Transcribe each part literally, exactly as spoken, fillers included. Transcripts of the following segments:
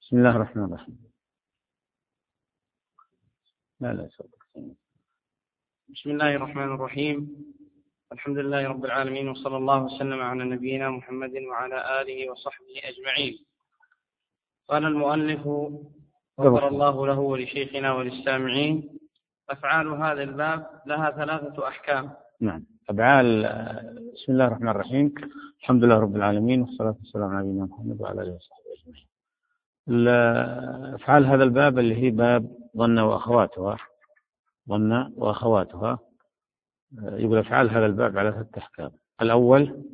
بسم الله الرحمن الرحيم. لا لا بسم الله الرحمن الرحيم. الحمد لله رب العالمين، وصلى الله وسلم على نبينا محمد وعلى آله وصحبه أجمعين. قال المؤلف غفر الله له ولشيخنا وللسامعين: أفعال هذا الباب لها ثلاثة أحكام. نعم. أفعال. بسم الله الرحمن الرحيم. الحمد لله رب العالمين، والصلاة والسلام على نبينا محمد وعلى آله وصحبه أجمعين. أفعال هذا الباب اللي هي باب ظن وأخواتها ظن وأخواتها يقول أفعال هذا الباب على ثلاثة أحكام. الأول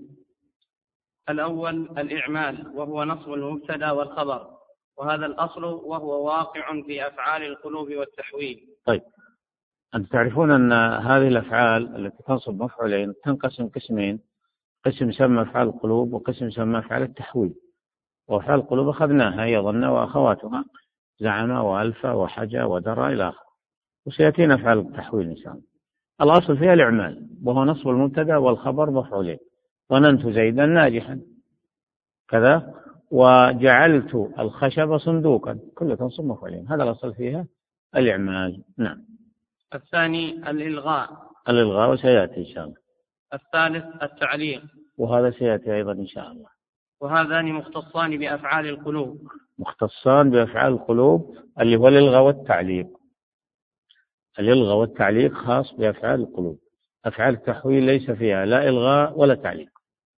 الأول الإعمال، وهو نصب المبتدأ والخبر، وهذا الأصل وهو واقع في أفعال القلوب والتحويل. طيب، أنتم تعرفون أن هذه الأفعال التي تنصب مفعولين تنقسم قسمين: قسم يسمى أفعال القلوب، وقسم يسمى أفعال التحويل. وأفعال القلوب أخذناها، هي ظن وأخواتها: زعم وألف وحجى ودرى إلى آخره. وسيأتينا أفعال التحويل إن شاء الله. الأصل فيها الإعمال، وهو نصب المبتدأ والخبر مفعولين: ظننت زيدا ناجحا كذا، وجعلت الخشب صندوقا، كله تنصب مفعولين. هذا الأصل فيها الإعمال. نعم. الثاني الإلغاء الإلغاء وسيأتي إن شاء الله. الثالث التعليق، وهذا سيأتي أيضا إن شاء الله. وهذان مختصان بأفعال القلوب. مختصان بأفعال القلوب اللي هو الإلغاء والتعليق. الإلغاء والتعليق خاص بأفعال القلوب. أفعال التحويل ليس فيها لا إلغاء ولا تعليق.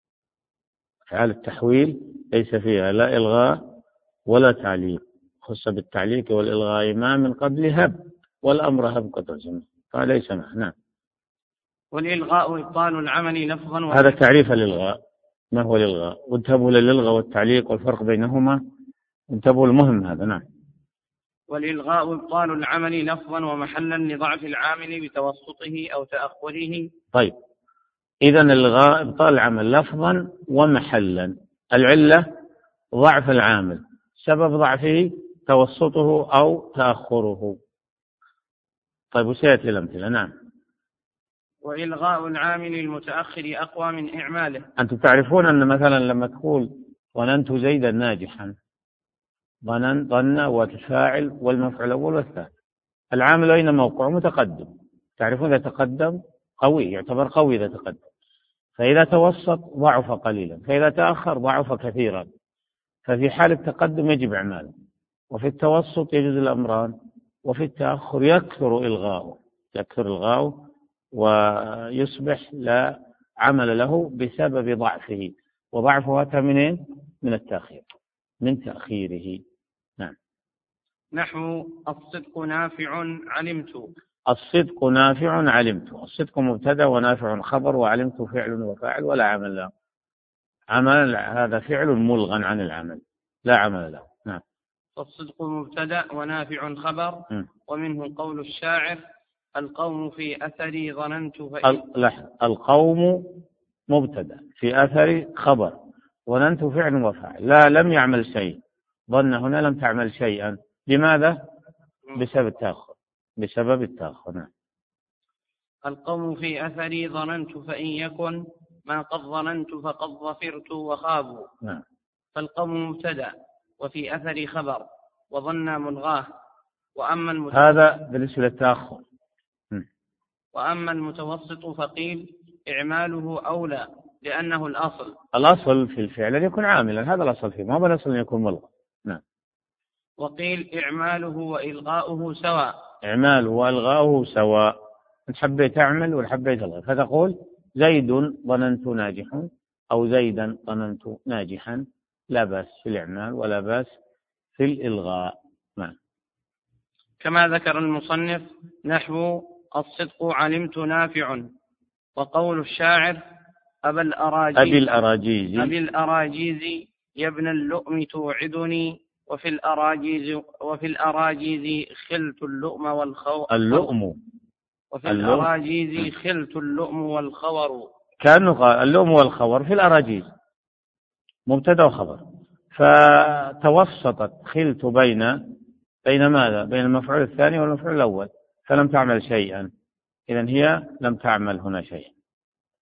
أفعال التحويل ليس فيها لا إلغاء ولا تعليق، خص بالتعليق والإلغاء ما من قبل هب، والأمر هب قد رزم، فليس معه. نعم. والإلغاء إبطال العمل لفظا. هذا تعريف الإلغاء. ما هو الإلغاء؟ وانتبهوا للإلغاء والتعليق والفرق بينهما، انتبهوا المهم هذا. نعم. والإلغاء إبطال العمل لفظا ومحلا لضعف العامل بتوسطه أو تأخره. طيب، إذن الإلغاء إبطال العمل لفظا ومحلا. العلة ضعف العامل، سبب ضعفه توسطه أو تأخره. طيب، وسيأتي الأمثلة. نعم. وإلغاء العامل المتأخر أقوى من إعماله. أنتم تعرفون أن مثلا لما تقول ظننت زيدا ناجحا، ظنن ظن والفاعل والمفعول الأول والثاني، العامل أين موقعه؟ متقدم. تعرفون إذا تقدم قوي، يعتبر قوي إذا تقدم، فإذا توسط ضعف قليلا، فإذا تأخر ضعف كثيرا. ففي حال التقدم يجب إعماله، وفي التوسط يجوز الأمران، وفي التأخر يكثر إلغاؤه يكثر إلغاؤه ويصبح لا عمل له بسبب ضعفه. وضعفه أتى منين؟ من التأخير، من تأخيره. نعم. نحو الصدق نافع علمت. الصدق نافع علمت. الصدق مبتدأ ونافع خبر، وعلمت فعل وفاعل ولا عمل له. عمل هذا فعل ملغى عن العمل، لا عمل له. نعم. الصدق مبتدأ ونافع خبر. م. ومنه قول الشاعر: القوم في أثري ظننت فإن. القوم مبتدأ، في أثري خبر، ظننت فعل وفاعل. لا، لم يعمل شيء. ظن هنا لم تعمل شيئا. لماذا؟ بسبب التأخر بسبب التأخر. نعم. القوم في أثري ظننت فإن يكن ما قد ظننت فقد ظفرت وخابوا. نعم. فالقوم مبتدأ، وفي أثري خبر، وظن ملغاه. وأما المتوسط هذا بالنسبة للتأخر. وأما المتوسط فقيل إعماله أولى، لأنه الأصل. الأصل في الفعل أن يكون عاملا، هذا الأصل فيه، ما هو الأصل أن يكون ملغى. نعم. وقيل إعماله وإلغاؤه سواء. إعماله وإلغاؤه سواء، إن حبيت أعمل وإن حبيت ألغي. فتقول زيد ظننت ناجح، أو زيدا ظننت ناجحا، لا بأس في الإعمال ولا بأس في الإلغاء. نعم. كما ذكر المصنف نحو الصدق علمت نافع. وقول الشاعر: أبا الأراجيز أبي الأراجيز أبي الأراجيز يا ابن اللؤم توعدني. وفي الأراجيز وفي الأراجيز خلت اللؤم والخور. اللؤم وفي الأراجيز خلت اللؤم والخور. كانوا اللؤم والخور في الأراجيز مبتدأ وخبر، فتوسطت خلت بين بين ماذا؟ بين المفعول الثاني والمفعول الأول، فلم تعمل شيئا. إذن هي لم تعمل هنا شيئا.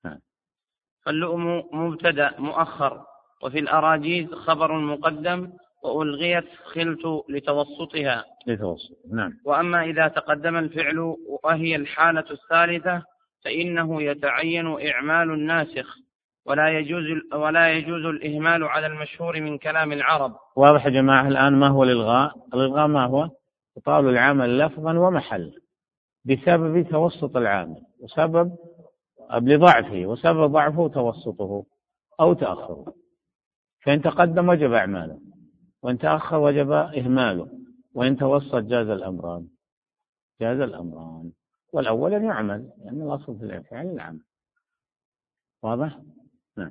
فاللؤم مبتدأ مؤخر، وفي الأراجيز خبر مقدم، وألغيت خلت لتوسطها. لتوسط نعم. وأما إذا تقدم الفعل وهي الحالة الثالثة فإنه يتعين إعمال الناسخ، ولا يجوز ولا يجوز الإهمال على المشهور من كلام العرب. واضح يا جماعة الآن ما هو الإلغاء؟ الإلغاء ما هو؟ إبطال العمل لفظا ومحلا بسبب توسط العامل، وسبب لضعفه، وسبب ضعفه توسطه أو تأخره. فإن تقدم وجب إعماله، وإن تأخر وجب إهماله، وإن توسط جاز الأمران. جاز الأمران، والأول أن يعمل لأن يعني الأصل في الفعل العمل. واضح؟ نعم.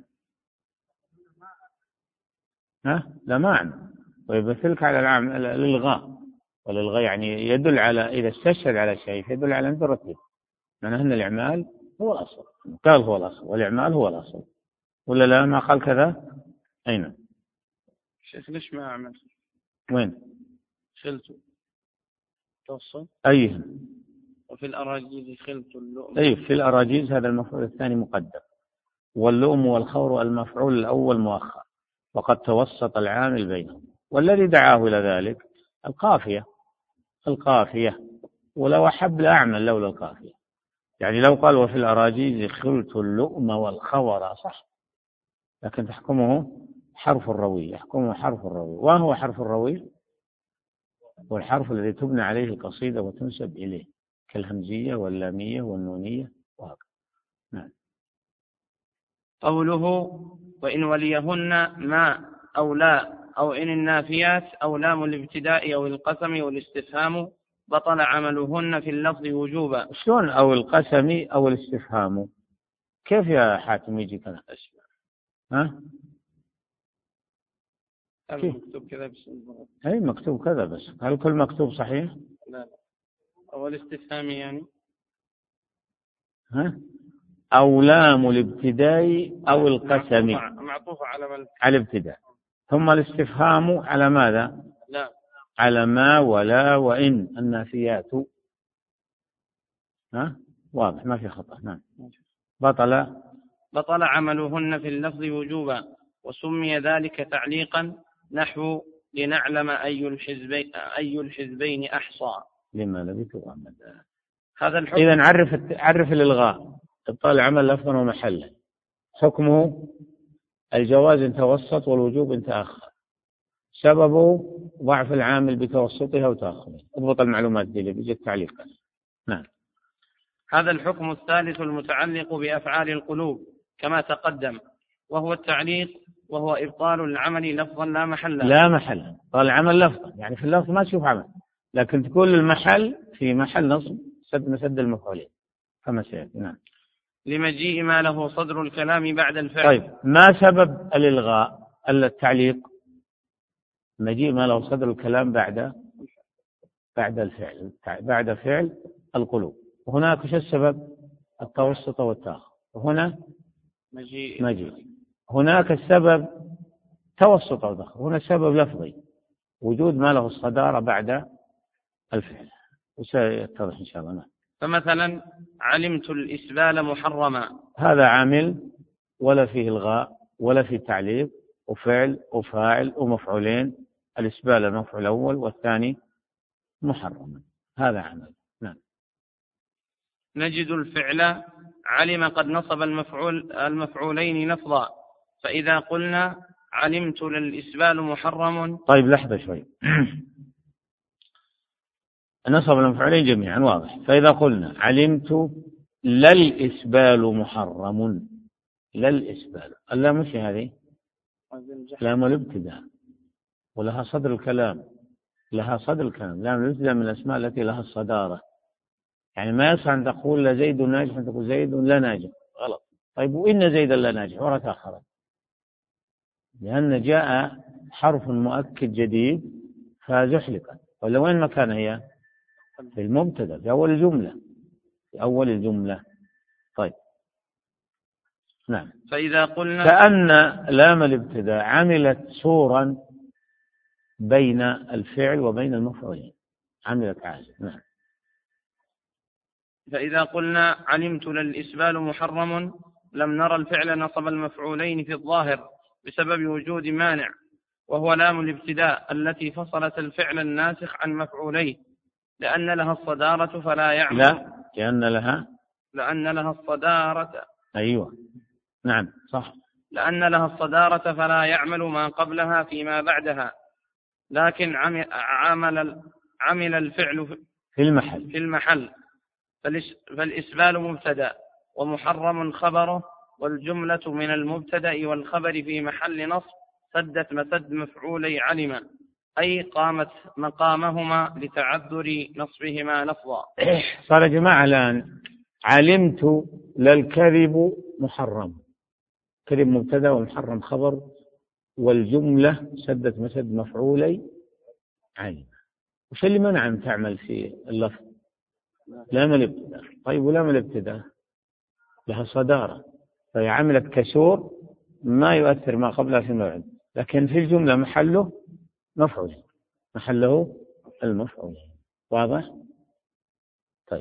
ها؟ لا معنى، ويبثلك على العام الإلغاء، والإلغاء يعني يدل على إذا استشهد على شيء يدل على أن ترتب، معناه أن الإعمال هو الأصل، قال هو الأصل والإعمال هو الأصل، ولا لا ما قال كذا؟ أين؟ شيخ ليش ما أعمل؟ وين؟ خلت توصل أيه؟ وفي الأراجيز خلت اللؤم. أيه في الأراجيز هذا المفعول الثاني مقدم، واللؤم والخور المفعول الأول مؤخر، وقد توسط العامل بينهم. والذي دعاه إلى ذلك القافية، القافية، ولو أحب لأعمل لولا القافية. يعني لو قال وفي الأراجيز خلت اللؤم والخور صح، لكن تحكمه حرف الروي، يحكمه حرف الروي. وهو حرف الروي هو الحرف الذي تبنى عليه القصيدة وتنسب إليه، كالهمزية واللامية والنونية وهكذا. نعم. قوله وإن وليهن ما أو لا أو إن النافيات أو لام الابتداء أو القسم والاستفهام بطل عملهن في اللفظ وجوبا. شلون أو القسم أو الاستفهام؟ كيف يا حاتم يجي كذا؟ ها؟ كيف؟ مكتوب كذا بس. أي مكتوب كذا بس، هل كل مكتوب صحيح؟ لا لا. أو الاستفهام يعني. ها؟ أو لام الابتداء أو القسم معطوفة على من؟ على الابتداء. ثم الاستفهام على ماذا؟ لا. على ما ولا وإن النافيات. ها؟ واضح ما في خطأ. نعم. بطل بطل عملهن في اللفظ وجوبا، وسمي ذلك تعليقا نحو لنعلم أي الحزبين أي الحزبين أحصى. لما لبثوا أمدا. هذا الحكم. إذا عرف عرف الإلغاء إبطال العمل لفظا ومحلا. حكمه الجواز إن توسط والوجوب إن تأخر. سببه ضعف العامل بتوسطها وتأخرها. اضبط المعلومات دي اللي بيجي التعليق. نعم. هذا الحكم الثالث المتعلق بأفعال القلوب كما تقدم، وهو التعليق، وهو إبطال العمل لفظا لا محلا. لا محل، قال العمل لفظا يعني في اللفظ ما تشوف عمل، لكن تقول المحل في محل نصب سد مسد المفعولين كما سيأتي. نعم. لمجيء ما له صدر الكلام بعد الفعل. طيب ما سبب الإلغاء التعليق؟ مجيء ما له صدر الكلام بعد بعد الفعل، بعد فعل القلوب. وهناك وش السبب؟ التوسط والتأخر. وهنا مجيء. مجيء. هناك السبب توسط والتأخر، هنا السبب لفظي وجود ما له الصدارة بعد الفعل، وسيتضح إن شاء الله. نعم. فمثلا علمت الإسبال محرما، هذا عامل ولا فيه إلغاء ولا فيه تعليق، وفعل وفاعل ومفعولين، الإسبال المفعول الأول والثاني محرما، هذا عمل. نعم. نجد الفعل علم قد نصب المفعول المفعولين لفظا، فإذا قلنا علمت للإسبال محرم. طيب لحظة شوي. نصب المفعولين جميعا واضح. فإذا قلنا علمت للإسبال محرم، للإسبال اللام مش هذه لام الابتداء، ولها صدر الكلام، لها صدر الكلام. لام الابتداء من الأسماء التي لها الصدارة، يعني ما يصح أن تقول لا زيد ناجح أن تقول زيد لا ناجح، غلط. طيب وإن زيدا لا ناجح ورا تأخرت، لأن جاء حرف مؤكد جديد فزحلقت. ولا وين مكان هي؟ في المبتدا في أول الجملة، في أول الجملة. طيب. نعم. فإذا قلنا كأن لام الابتداء عملت صورا بين الفعل وبين المفعولين، عملت عازم. نعم. فإذا قلنا علمت للإسبال محرم لم نرى الفعل نصب المفعولين في الظاهر بسبب وجود مانع، وهو لام الابتداء التي فصلت الفعل الناسخ عن مفعوليه، لأن لها الصدارة فلا يعمل. لا لأن لها لأن لها الصدارة. أيوة نعم صح. لأن لها الصدارة فلا يعمل ما قبلها فيما بعدها، لكن عمل عمل الفعل في المحل في المحل فالإسبال مبتدأ ومحرم خبره، والجملة من المبتدأ والخبر في محل نصب سدت مسد مفعولي علم، أي قامت مقامهما لتعذر نصبهما لفظا. صار يا جماعة الآن علمت للكذب محرم، كذب مبتدأ ومحرم خبر، والجملة سدت مسد مفعولي علم. وش اللي منع أن تعمل في اللفظ؟ لام الابتداء. طيب ولام الابتداء لها صدارة، فهي عملت كسور ما يؤثر ما قبلها في الموعد، لكن في الجملة محله مفعول، محله المفعول. واضح؟ طيب.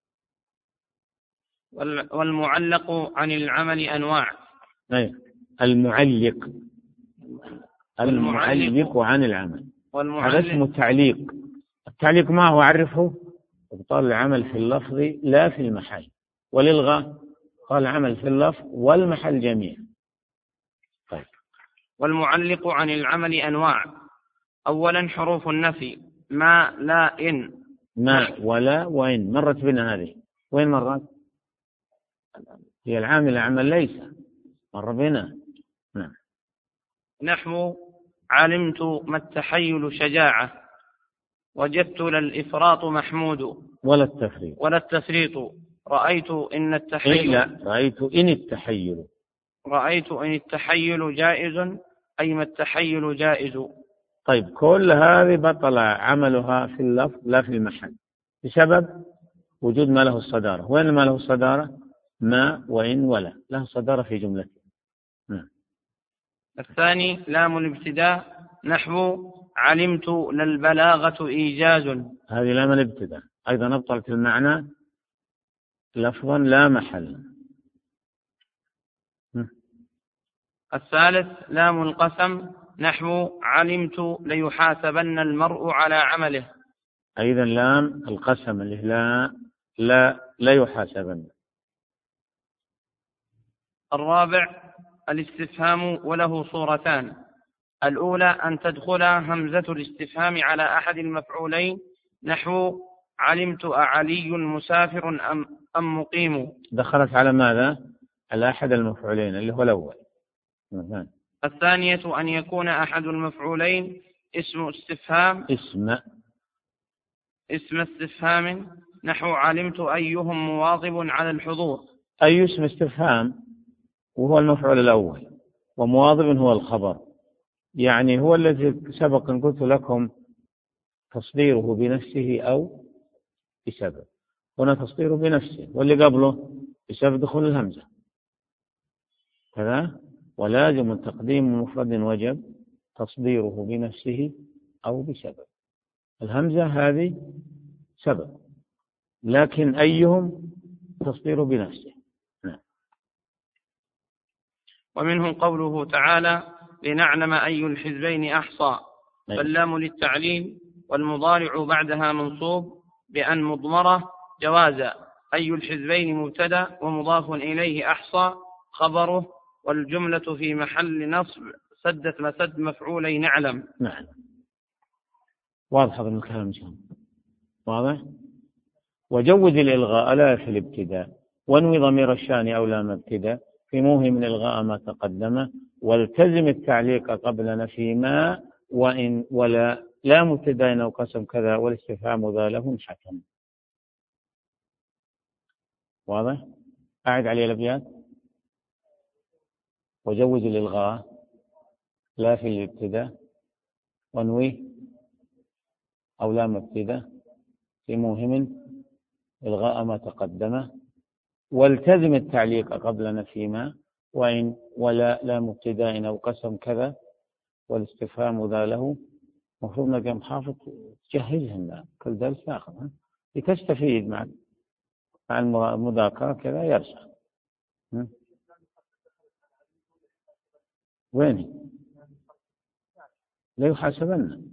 والمعلق عن العمل أنواع. أيه. المعلق المعلق عن العمل هذا اسمه تعليق. التعليق ما هو؟ عرفه. ابطال العمل في اللفظ لا في المحل، والإلغاء قال عمل في اللفظ والمحل جميع. طيب. والمعلق عن العمل أنواع. أولا حروف النفي ما لا إن. ما ولا وإن مرت بنا هذه. وين مرت؟ هي العامل عمل ليس مر بنا. نعم. نحو علمت ما التحيل شجاعة، وجدت للإفراط محمود ولا التفريط ولا التفريط. رأيت إن التحيل إيه لا رأيت إن التحيل رأيت إن التحيل جائز، أي ما التحيل جائز. طيب كل هذه بطل عملها في اللفظ لا في المحل بسبب وجود ما له الصدارة. وين ما له الصدارة؟ ما وإن ولا له صدارة في جملته. نعم. الثاني لام الابتداء نحو علمت للبلاغة إيجاز. هذه لام الابتداء أيضا أبطلت المعنى لفظا لا محل. الثالث لام القسم نحو علمت ليحاسبن المرء على عمله. أيضا لام القسم اللي لا لا لا يحاسبن. الرابع الاستفهام وله صورتان. الأولى أن تدخل همزة الاستفهام على أحد المفعولين نحو علمت أعلي مسافر أم, أم مقيم. دخلت على ماذا؟ على أحد المفعولين اللي هو الأول. مثلا. الثانية أن يكون أحد المفعولين اسم استفهام اسم اسم استفهام نحو علمت أيهم مواظب على الحضور. أي اسم استفهام وهو المفعول الأول، ومواظب هو الخبر، يعني هو الذي سبق أن قلت لكم تصديره بنفسه أو بسبب. هنا تصديره بنفسه، واللي قبله بسبب دخول الهمزة كذا. ولازم تقديم مفرد وجب تصديره بنفسه أو بسبب. الهمزة هذه سبب، لكن أيهم تصديره بنفسه. نعم. ومنه قوله تعالى لنعلم أي الحزبين أحصى، فاللام للتعليل، والمضارع بعدها منصوب بأن مضمرة جوازا. أي الحزبين مبتدأ ومضاف إليه أحصى خبره، والجملة في محل نصب سدت مسد مفعولي نعلم. نعم. واضح هذا الكلام واضح. وجوز الإلغاء لا في الابتداء، وانوي ضمير الشان أو لام ابتداء في موهم من إلغاء ما تقدم، والتزم التعليق قبل نفي ما وإن ولا لا مبتدأ أو قسم كذا، والاستفهام ذا له حكم. واضح. أعد عليه الأبيات. وجوز الإلغاء لا في الابتداء، وانوي أو لام ابتداء في موهم إلغاء ما تقدم، والتزم التعليق قبل نفي ما وإن ولا لا مبتدأ أو قسم كذا، والاستفهام ذا له. مفروض انك يا محافظ تجهزهم كل درس ناخذ لتستفيد مع مع المذاكرة كذا يرسخ. وين لا يحاسبن.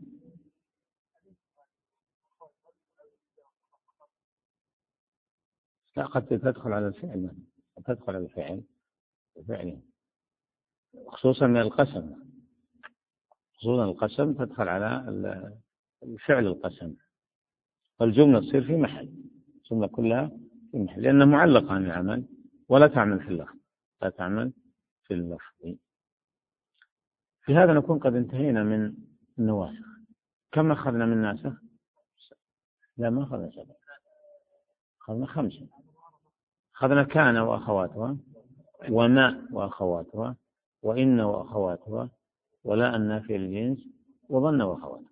لا، قد تدخل على الفعل، قد تدخل على الفعل الفعل خصوصا القسم، خصوصا القسم تدخل على الفعل القسم، فالجملة تصير في محل، الجملة كلها في محل، لأنها معلقة عن العمل ولا تعمل في اللفظ، لا تعمل في اللفظ. في هذا نكون قد انتهينا من النواسخ. كم أخذنا من ناسخ؟ لا، ما أخذنا سبعة، أخذنا خمسة. أخذنا كان وأخواتها، وما وأخواتها، وإن وأخواتها، ولا النافية للجنس، وظن وأخواتها.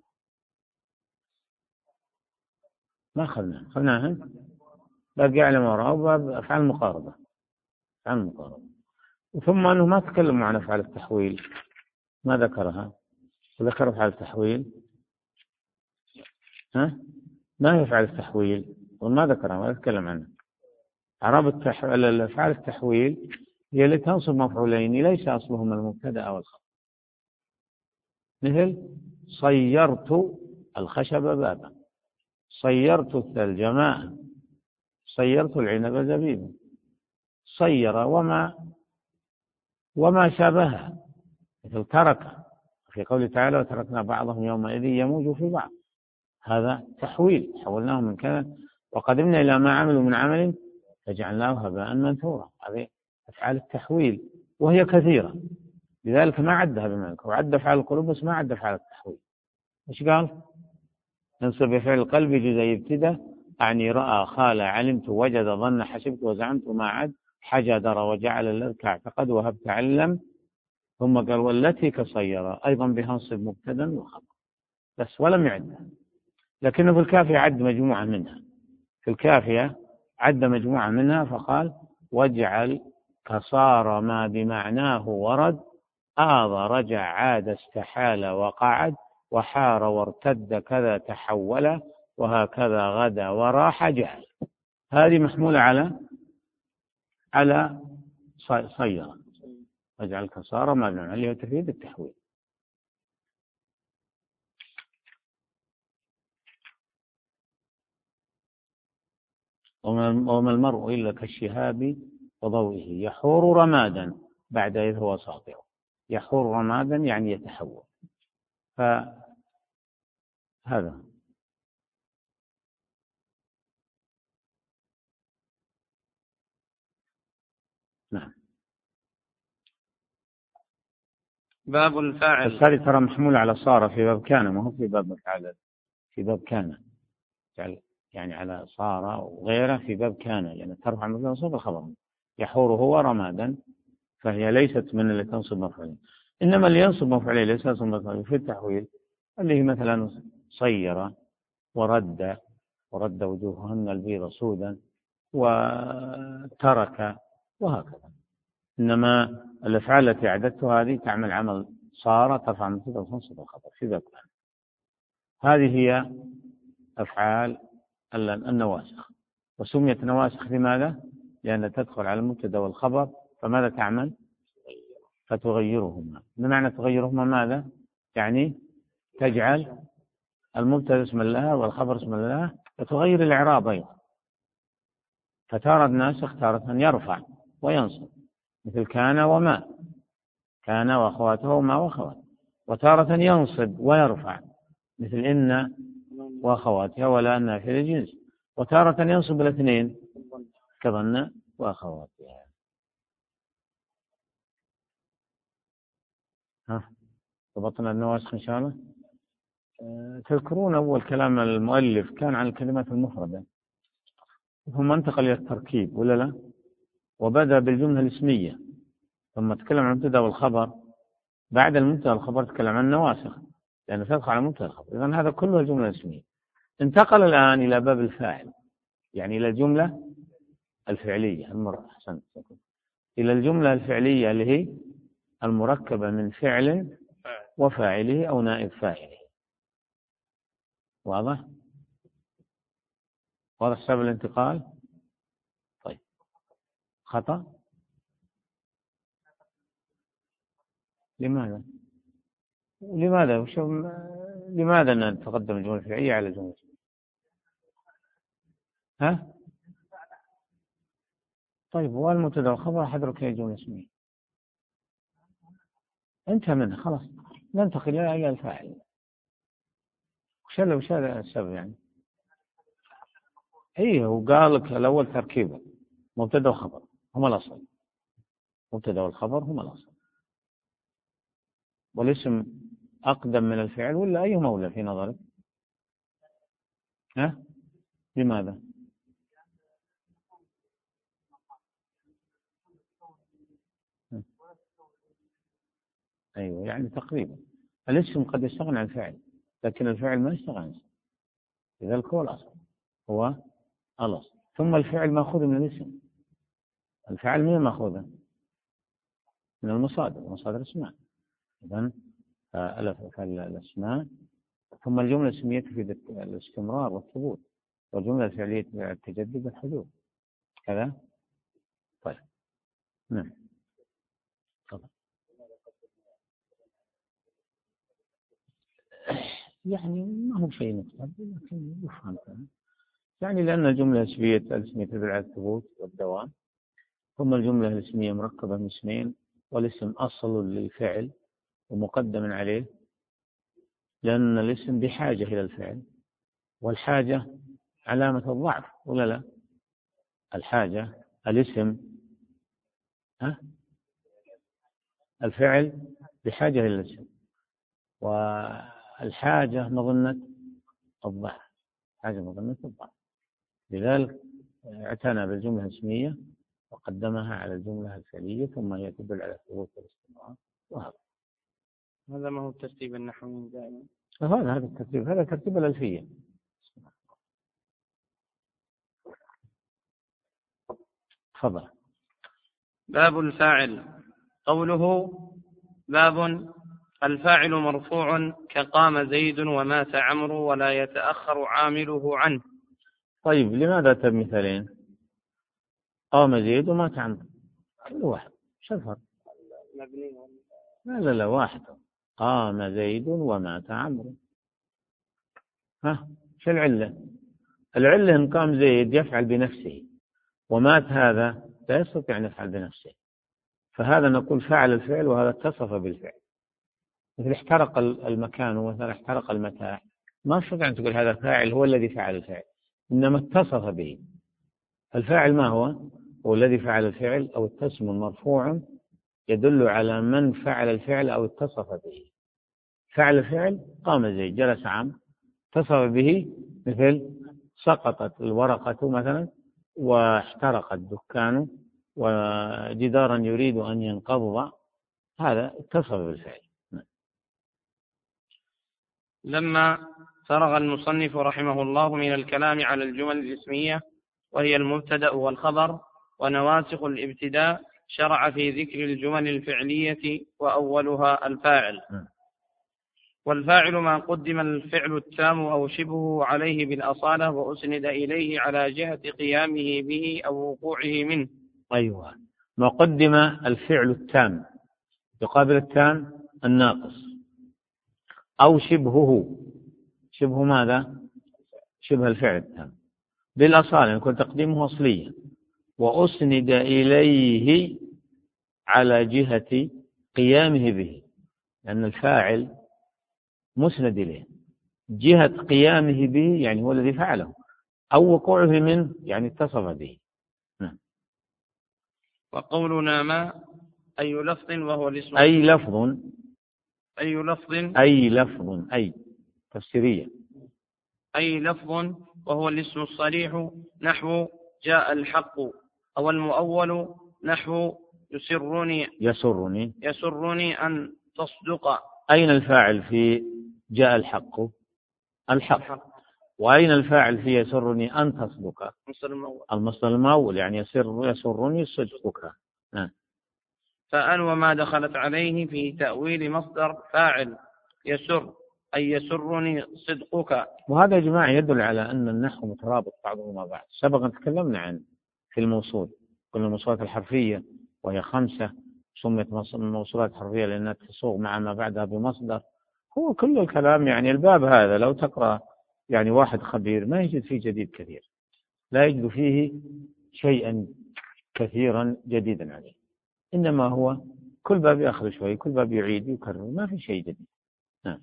ما أخذنا أخذناها. باقي على وراء وباب أفعال مقاربة، أفعال مقاربة. ثم أنه ما تكلموا عن أفعال التحويل، ما ذكرها، وذكر أفعال التحويل. ها؟ ما هي أفعال التحويل؟ وما ذكرها، ما تكلم عنها. أعراب التحويل، أفعال التحويل هي التي تنصب مفعولين ليس أصلهما المبتدأ أو الخبر، مثل صيرت الخشب بابا، صيرت الثلج ماء، صيرت العنب زبيبا. صير وما وما شابهها، مثل ترك في قوله تعالى وتركنا بعضهم يومئذ يموج في بعض، هذا تحويل، حولناه من كذا وقدمنا إلى ما عملوا من عمل فجعلناه هباء منثورا. هذه أفعال التحويل وهي كثيرة، لذلك ما عدها بمعنى، وعد أفعال القلوب بس ما عد أفعال التحويل. إيش قال؟ ينصب بفعل القلب جزء ابتدى، أعني رأى خال علمت وجد ظن حسبت وزعمت ما عد حجى درى وجعل الذك اعتقد وهب تعلم. ثم قال والتي كصيرة أيضا بهنصب مبتدا وخبر بس ولم يعدها، لكنه في الكافية عد مجموعة منها، في الكافية عد مجموعة منها فقال واجعل كصار ما بمعناه ورد آض رجع عاد استحال وقعد وحار وارتد كذا تحول وهكذا غدا وراح جعل. هذه محمولة على على صيرة، واجعل كصار ما بمعناه اللي هو تفيد التحويل. وما المرء إلا كالشهاب وضوئه يحور رمادا بعد إذ هو ساطع. يحور رمادا يعني يتحول. فهذا نعم. باب الفاعل. بس هذه ترى محمولة على صار في باب كان، ما هو في باب مفعل، في باب كان يعني على صار وغيره في باب كان، لأن يعني ترفع مثل صوت الخبر. يحور هو رمادا فهي ليست من اللي تنصب مفعولين، إنما اللي ينصب مفعولين ليس ينصب مفعولين في التحويل اللي هي مثلا صير ورد، ورد وجوههن البيض سودا وترك وهكذا. إنما الأفعال التي أعددتها هذه تعمل عمل صار ترفع من صفة وتنصب الخبر في باب كان. هذه هي أفعال النواسخ، وسميت نواسخ لماذا؟ لأن تدخل على المبتدا والخبر، فماذا تعمل؟ فتغيرهما. بمعنى تغيرهما ماذا؟ يعني تجعل المبتدا اسما لها والخبر اسما لها، وتغير الإعراب أيضا، فتارة الناسخ تارة يرفع وينصب، مثل كان وما، كان وأخواته وما وأخواته. وتارة ينصب ويرفع، مثل إن وأخواتها ولا أن في الجنس. وتارة ينصب الاثنين كظن وأخواتها. ها ضبطنا النواسخ إن شاء الله. أه تذكرون أول كلام المؤلف كان عن الكلمات المفردة، ثم انتقل إلى التركيب ولا لا؟ وبدأ بالجملة الاسمية، ثم تكلم عن المبتدا والخبر. بعد المبتدا والخبر تكلم عن النواسخ لأنه تدخل على المبتدا والخبر. إذن هذا كله الجملة الاسمية. انتقل الآن إلى باب الفاعل، يعني إلى الجملة الفعلية المر... حسن. إلى الجملة الفعلية اللي هي المركبة من فعل وفاعله أو نائب فاعله. واضح؟ واضح سبب الانتقال؟ طيب خطأ؟ لماذا؟ لماذا وشو لماذا نتقدم الجملة الفعلية على الجملة الاسمية؟ ها؟ طيب هو المبتدأ والخبر أحد هي الجملة الاسمية، انتهى منها خلاص، ننتقل إلى الفاعل. وش وش هذا السبب يعني؟ إيه وقال لك الأول تركيبه مبتدأ وخبر هما الأصل، مبتدأ والخبر هما الأصل، والاسم أقدم من الفعل ولا أي مولى في نظرك؟ ها؟ لماذا؟ أيوة يعني تقريبا الاسم قد يستغنى عن الفعل، لكن الفعل ما يستغنى عنه، لذلك هو الأصل، هو الأصل. ثم الفعل مأخوذ من الاسم، الفعل من مأخوذه من المصادر، مصادر الاسماء. إذن فالاسماء، ثم الجملة الاسمية تفيد الاستمرار والثبوت، والجملة الفعلية التجدد والحدوث كذا. طيب نعم طبعا. يعني ما هو شيء مطلب لكن يفهم يعني، لأن الجملة الاسمية الاسمية تدل على الثبوت والدوام، ثم الجملة الاسمية مركبة من اسمين، والاسم أصل للفعل ومقدم عليه، لأن الاسم بحاجة إلى الفعل، والحاجة علامة الضعف ولا لا؟ الحاجة الاسم ها؟ الفعل بحاجة إلى الاسم، والحاجة مظنة الضعف، حاجة مظنة الضعف، لذلك اعتنى بالجملة الاسمية وقدمها على الجملة الفعلية، ثم هي تدل على الثبوت والاستمرار. وهذا هذا ما هو الترتيب النحوي دائما؟ هذا هذا الترتيب، هذا ترتيب الألفية. تفضل. باب الفاعل. قوله باب الفاعل مرفوع كقام زيد ومات عمرو ولا يتأخر عامله عنه. طيب لماذا أتى بمثالين؟ قام زيد ومات عمرو، كل واحد شفر لا لا لا واحد، قام زيد ومات عمرو. ها شو العلة؟ العلة إن قام زيد يفعل بنفسه، ومات هذا لا يستطيع أن يفعل بنفسه، فهذا نقول فعل الفعل وهذا اتصف بالفعل. مثل احترق المكان ومثلا احترق المتاع، ما تستطيع أن تقول هذا فاعل هو الذي فعل الفعل، إنما اتصف به. الفاعل ما هو؟ هو الذي فعل الفعل، أو اسم مرفوع يدل على من فعل الفعل أو اتصف به. فعل الفعل قام زيد جلس عام، اتصف به مثل سقطت الورقة مثلا، واحترق الدكان، وجدارا يريد أن ينقض، هذا اتصف بالفعل. لما فرغ المصنف رحمه الله من الكلام على الجمل الاسمية وهي المبتدأ والخبر ونواسخ الابتداء، شرع في ذكر الجمل الفعلية وأولها الفاعل. والفاعل ما قدم الفعل التام أو شبهه عليه بالأصالة وأسند إليه على جهة قيامه به أو وقوعه منه. أيوة، ما قدم الفعل التام يقابل التام الناقص، أو شبهه، شبه ماذا؟ شبه الفعل التام بالأصالة، يكون تقديمه أصليا، وأسند إليه على جهة قيامه به، لأن الفاعل مسند إليه، جهة قيامه به يعني هو الذي فعله، أو وقوعه منه يعني اتصف به. نعم. وقولنا ما أي لفظ وهو الاسم، أي لفظ، أي لفظ أي لفظ أي تفسيرية، أي لفظ وهو الاسم الصريح، نحو جاء الحق، أو المؤول نحو يسرني يسرني يسرني أن تصدق. أين الفاعل في جاء الحق؟ الحق. الحق. وأين الفاعل في يسرني أن تصدق؟ المصدر المؤول، يعني يسر يسرني صدقك. آه. فأن وما دخلت عليه في تأويل مصدر فاعل يسر أي يسرني صدقك. وهذا يا جماعة يدل على أن النحو مترابط بعضه مع بعض. سبقا تكلمنا عن في الموصول، كل الموصولات الحرفية وهي خمسة، سميت موصولات حرفية لأنها تصوغ مع ما بعدها بمصدر، هو كل الكلام يعني الباب هذا لو تقرأ يعني واحد خبير ما يجد فيه جديد كثير، لا يجد فيه شيئا كثيرا جديدا عليه، إنما هو كل باب يأخذ شوي، كل باب يعيد يكرر، ما في شيء جديد. نعم.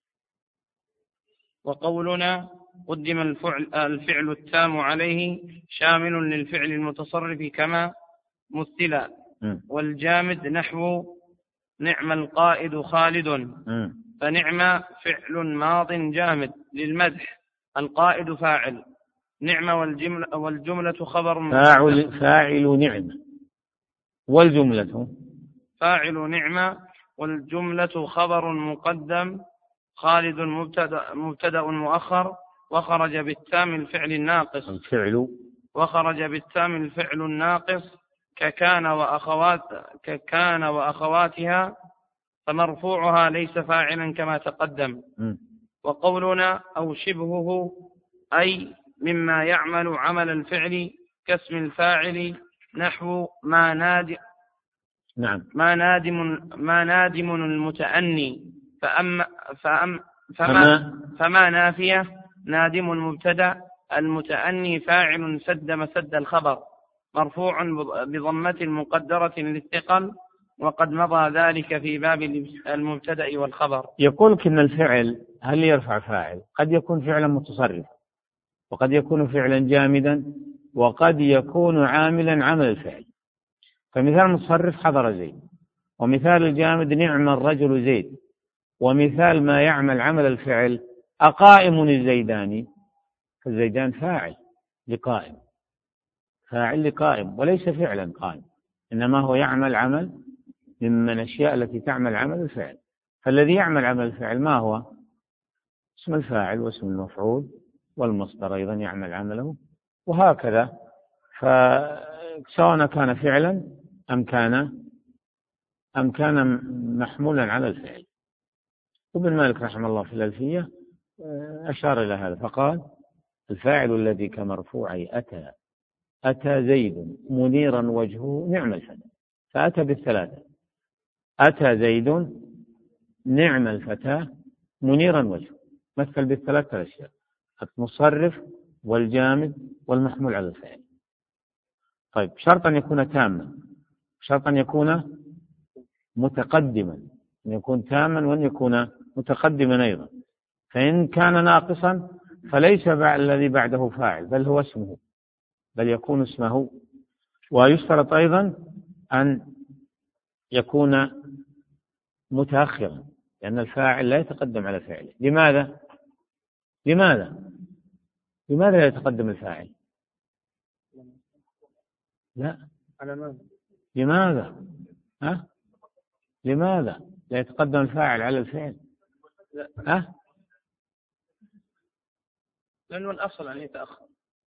وقولنا قدم الفعل, الفعل التام عليه شامل للفعل المتصرف كما مثلا، والجامد نحو نعم القائد خالد، م. فنعم فعل ماض جامد للمدح، القائد فاعل، نعم والجملة, والجملة خبر فاعل, فاعل نعم والجملة فاعل نعم والجملة خبر مقدم، خالد مبتدأ, مبتدأ مؤخر، وخرج بالتام الفعل الناقص الفعل وخرج بالتام الفعل الناقص ككان وأخوات ككان وأخواتها، فمرفوعها ليس فاعلا كما تقدم. م. وقولنا أو شبهه أي مما يعمل عمل الفعل كاسم الفاعل نحو ما نادم نعم ما نادم ما نادم المتأني، فأما فأم فما, فما, فما نافية نادم المبتدأ، المتأني فاعل سد مسد الخبر، مرفوع بضمة مقدرة للثقل، وقد مضى ذلك في باب المبتدأ والخبر. يقولك إن الفعل هل يرفع فاعل؟ قد يكون فعلا متصرفا، وقد يكون فعلا جامدا، وقد يكون عاملا عمل الفعل. فمثال متصرف حضر زيد، ومثال الجامد نعم الرجل زيد، ومثال ما يعمل عمل الفعل أقائم الزيداني، فالزيدان فاعل لقائم، فاعل لقائم وليس فعلا قائم، إنما هو يعمل عمل من الأشياء التي تعمل عمل الفعل. فالذي يعمل عمل الفعل ما هو؟ اسم الفاعل واسم المفعول والمصدر أيضا يعمل عمله، وهكذا. فسواء كان فعلا أم كان أم كان محمولا على الفعل. وابن مالك رحمه الله في الألفية أشار إلى هذا فقال الفاعل الذي كمرفوعي أتى أتى زيد منيرا وجهه نعم الفتى، فأتى بالثلاثة، أتى زيد نعم الفتى منيرا وجهه، مثل بالثلاثة أشياء، المصرف والجامد والمحمول على الفعل. طيب شرط أن يكون تاما، شرط أن يكون متقدما، أن يكون تاما وأن يكون متقدما أيضا. فإن كان ناقصا فليس الذي بعده فاعل بل هو اسمه، بل يكون اسمه. ويشترط أيضا أن يكون متأخرا، لأن الفاعل لا يتقدم على فعله. لماذا؟ لماذا؟ لماذا لا يتقدم الفاعل؟ لا، لماذا؟ ها؟ لماذا لا يتقدم الفاعل على الفعل؟ ها؟ لأنه الأصل أن يتأخر،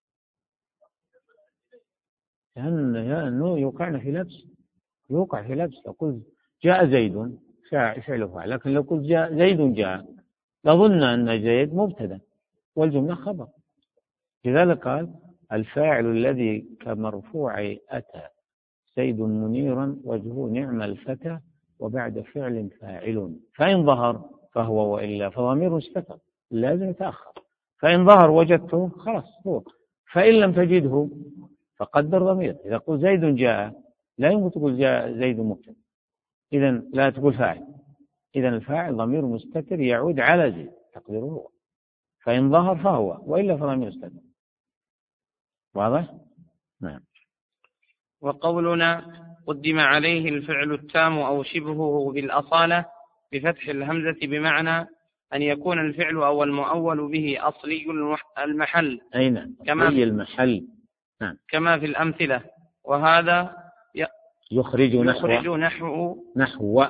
لأنه يوقعنا في لبس، يوقع في لبس. لو قلت جاء زيد فعل فاعل، لكن لو قلت جاء زيد جاء لظن أن زيد مبتدأ والجملة خبر. لذلك قال الفاعل الذي كمرفوع أتى زيد منيرا وجهه نعم الفتى وبعد فعل فاعل، فإن ظهر فهو وإلا فضمير استتر لازم يتأخر. فإن ظهر وجدته خلاص هو، فإن لم تجده فقدر ضمير. إذا قلت زيد جاء لا يمكن تقول جاء زيد مبتدأ، إذا لا تقول فاعل، إذا الفاعل ضمير مستتر يعود على زيد تقديره هو، فإن ظهر فهو وإلا فضمير استتر. واضح؟ نعم. وقولنا قدم عليه الفعل التام أو شبهه بالأصالة بفتح الهمزة بمعنى أن يكون الفعل أو المؤول به أصلي المحل. أين؟ كما أصلي المحل. نعم. كما في الأمثلة، وهذا يخرج نحو يخرج نحو نحو